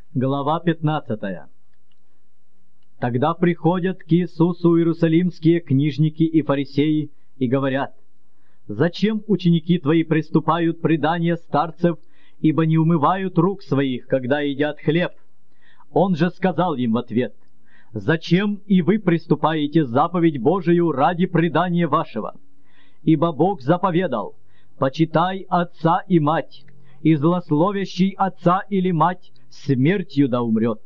Глава 15. Тогда приходят к Иисусу иерусалимские книжники и фарисеи и говорят: «Зачем ученики твои приступают предания старцев, ибо не умывают рук своих, когда едят хлеб?» Он же сказал им в ответ: «Зачем и вы приступаете заповедь Божию ради предания вашего? Ибо Бог заповедал: почитай отца и мать, и злословящий отца или мать смертью да умрет.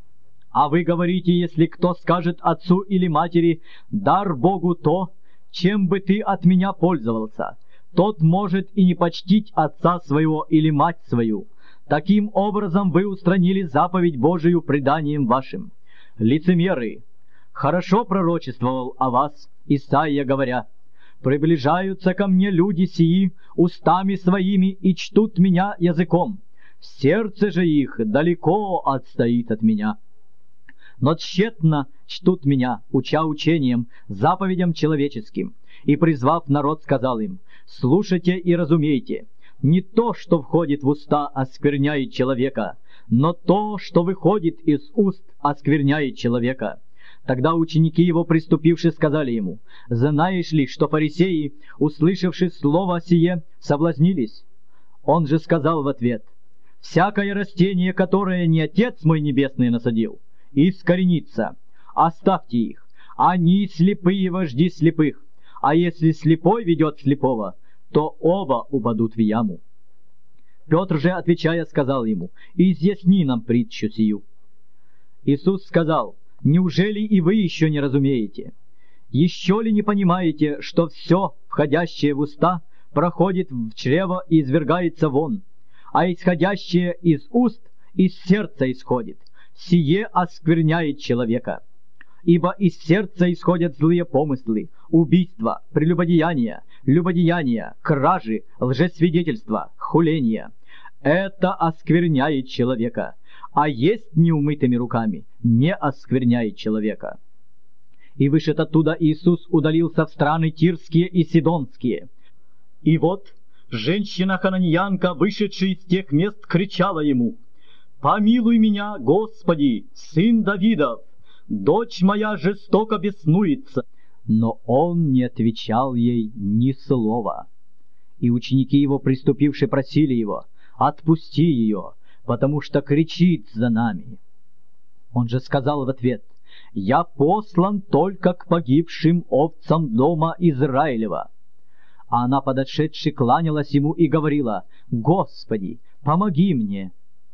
А вы говорите, если кто скажет отцу или матери: дар Богу то, чем бы ты от меня пользовался, тот может и не почтить отца своего или мать свою. Таким образом вы устранили заповедь Божию преданием вашим. Лицемеры! Хорошо пророчествовал о вас Исаия, говоря: приближаются ко мне люди сии устами своими и чтут меня языком, сердце же их далеко отстоит от меня. Но тщетно чтут меня, уча учением, заповедям человеческим. И, призвав народ, сказал им: слушайте и разумейте, не то, что входит в уста, оскверняет человека, но то, что выходит из уст, оскверняет человека. Тогда ученики его, приступивши, сказали ему: знаешь ли, что фарисеи, услышавши слово сие, соблазнились? Он же сказал в ответ: всякое растение, которое не Отец мой Небесный насадил, искоренится. Оставьте их, они слепые вожди слепых, а если слепой ведет слепого, то оба упадут в яму. Петр же, отвечая, сказал ему: изъясни нам притчу сию. Иисус сказал: неужели и вы еще не разумеете? Еще ли не понимаете, что все, входящее в уста, проходит в чрево и извергается вон, а исходящее из уст из сердца исходит? Сие оскверняет человека. Ибо из сердца исходят злые помыслы, убийства, прелюбодеяния, любодеяния, кражи, лжесвидетельства, хуления. Это оскверняет человека, а есть неумытыми руками не оскверняет человека. И вышед оттуда Иисус удалился в страны Тирские и Сидонские. И вот женщина-хананеянка, вышедшая из тех мест, кричала ему: «Помилуй меня, Господи, сын Давидов! Дочь моя жестоко беснуется!» Но он не отвечал ей ни слова. И ученики его, приступивши, просили его: «Отпусти ее, потому что кричит за нами». Он же сказал в ответ: «Я послан только к погибшим овцам дома Израилева». А она, подошедши, кланялась ему и говорила: «Господи, помоги мне».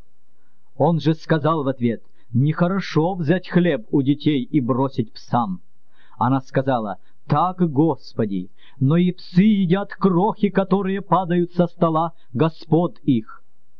Он же сказал в ответ: «Нехорошо взять хлеб у детей и бросить псам». Она сказала: «Так, Господи, но и псы едят крохи, которые падают со стола господ их».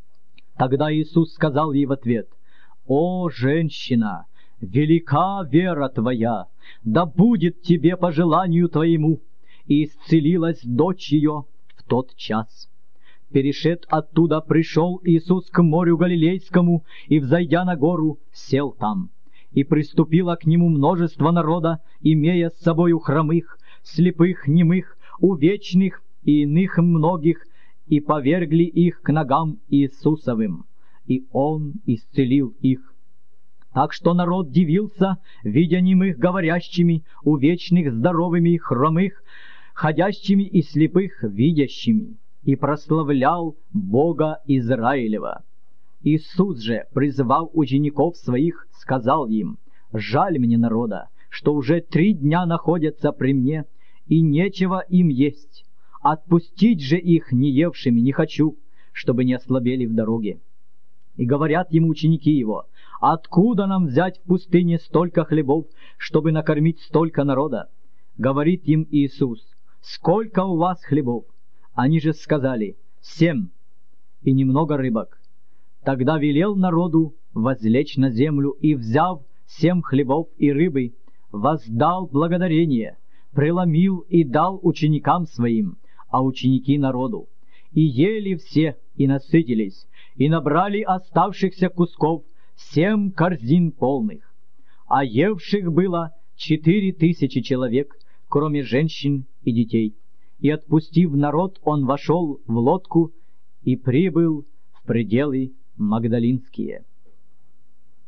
Тогда Иисус сказал ей в ответ: «О, женщина, велика вера твоя, да будет тебе по желанию твоему». И исцелилась дочь ее в тот час. Перешед оттуда, пришел Иисус к морю Галилейскому, и, взойдя на гору, сел там. И приступило к нему множество народа, имея с собою хромых, слепых, немых, увечных и иных многих, и повергли их к ногам Иисусовым, и Он исцелил их. Так что народ дивился, видя немых говорящими, увечных здоровыми, хромых ходящими и слепых видящими, и прославлял Бога Израилева. Иисус же, призвав учеников своих, сказал им: «Жаль мне народа, что уже 3 дня находятся при мне, и нечего им есть. Отпустить же их не евшими не хочу, чтобы не ослабели в дороге». И говорят ему ученики его: «Откуда нам взять в пустыне столько хлебов, чтобы накормить столько народа?» Говорит им Иисус: «Сколько у вас хлебов?» Они же сказали: 7, и немного рыбок. Тогда велел народу возлечь на землю, и, взяв 7 хлебов и рыбы, воздал благодарение, преломил и дал ученикам своим, а ученики народу. И ели все, и насытились, и набрали оставшихся кусков 7 корзин полных. А евших было 4000 человек, кроме женщин и детей. И, отпустив народ, он вошел в лодку и прибыл в пределы Магдалинские.